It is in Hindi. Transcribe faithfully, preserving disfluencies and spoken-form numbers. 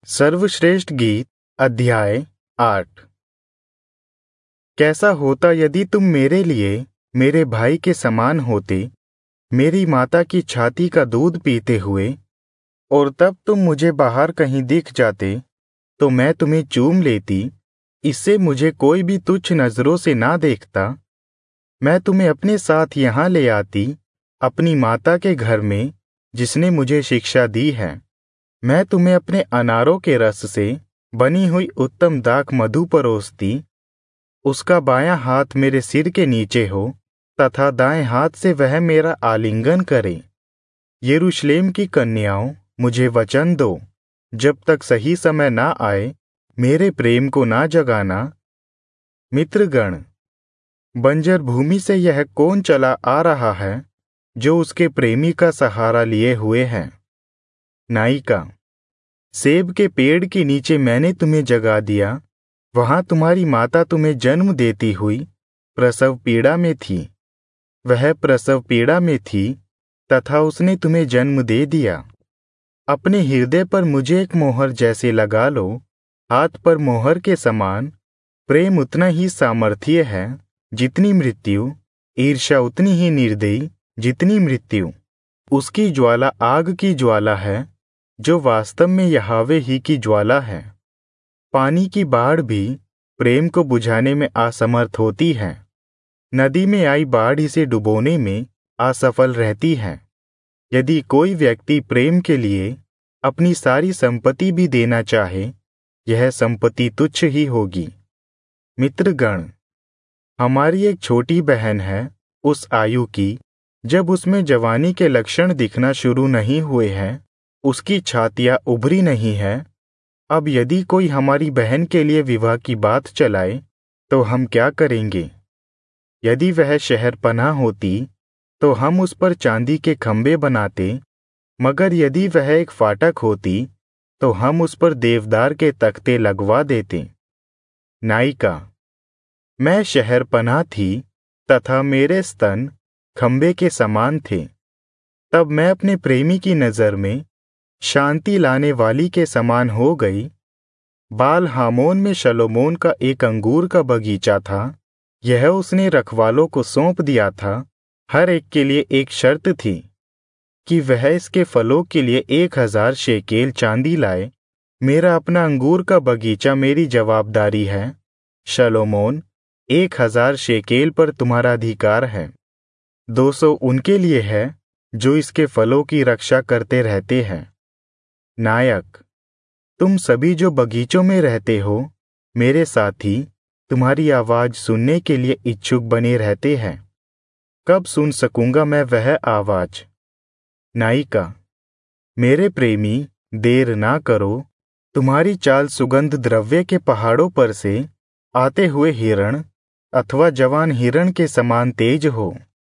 सर्वश्रेष्ठ गीत अध्याय आठ। कैसा होता यदि तुम मेरे लिए मेरे भाई के समान होते, मेरी माता की छाती का दूध पीते हुए, और तब तुम मुझे बाहर कहीं दिख जाते तो मैं तुम्हें चूम लेती। इससे मुझे कोई भी तुच्छ नजरों से ना देखता। मैं तुम्हें अपने साथ यहाँ ले आती, अपनी माता के घर में, जिसने मुझे शिक्षा दी है। मैं तुम्हें अपने अनारों के रस से बनी हुई उत्तम दाख मधु परोसती। उसका बायां हाथ मेरे सिर के नीचे हो तथा दाएं हाथ से वह मेरा आलिंगन करे। यरूशलेम की कन्याओं, मुझे वचन दो, जब तक सही समय ना आए मेरे प्रेम को ना जगाना। मित्रगण, बंजर भूमि से यह कौन चला आ रहा है जो उसके प्रेमी का सहारा लिए हुए है? नायिका, सेब के पेड़ के नीचे मैंने तुम्हें जगा दिया। वहां तुम्हारी माता तुम्हें जन्म देती हुई प्रसव पीड़ा में थी। वह प्रसव पीड़ा में थी तथा उसने तुम्हें जन्म दे दिया। अपने हृदय पर मुझे एक मोहर जैसे लगा लो, हाथ पर मोहर के समान। प्रेम उतना ही सामर्थ्य है जितनी मृत्यु, ईर्ष्या उतनी ही निर्दयी जितनी मृत्यु। उसकी ज्वाला आग की ज्वाला है, जो वास्तव में यहोवा ही की ज्वाला है। पानी की बाढ़ भी प्रेम को बुझाने में असमर्थ होती है। नदी में आई बाढ़ इसे डुबोने में असफल रहती है। यदि कोई व्यक्ति प्रेम के लिए अपनी सारी संपत्ति भी देना चाहे, यह संपत्ति तुच्छ ही होगी। मित्रगण, हमारी एक छोटी बहन है, उस आयु की जब उसमें जवानी के लक्षण दिखना शुरू नहीं हुए हैं, उसकी छातियां उभरी नहीं है। अब यदि कोई हमारी बहन के लिए विवाह की बात चलाए तो हम क्या करेंगे? यदि वह शहर पनाह होती तो हम उस पर चांदी के खंभे बनाते, मगर यदि वह एक फाटक होती तो हम उस पर देवदार के तख्ते लगवा देते। नायिका, मैं शहर पनाह थी तथा मेरे स्तन खंभे के समान थे। तब मैं अपने प्रेमी की नजर में शांति लाने वाली के समान हो गई। बाल हामोन में शलोमोन का एक अंगूर का बगीचा था। यह उसने रखवालों को सौंप दिया था। हर एक के लिए एक शर्त थी कि वह इसके फलों के लिए एक हजार शेकेल चांदी लाए। मेरा अपना अंगूर का बगीचा मेरी जवाबदारी है। शलोमोन, एक हजार शेकेल पर तुम्हारा अधिकार है। दो सौ उनके लिए है जो इसके फलों की रक्षा करते रहते हैं। नायक, तुम सभी जो बगीचों में रहते हो, मेरे साथी, तुम्हारी आवाज सुनने के लिए इच्छुक बने रहते हैं। कब सुन सकूंगा मैं वह आवाज? नायिका, मेरे प्रेमी, देर ना करो। तुम्हारी चाल सुगंध द्रव्य के पहाड़ों पर से आते हुए हिरण अथवा जवान हिरण के समान तेज हो।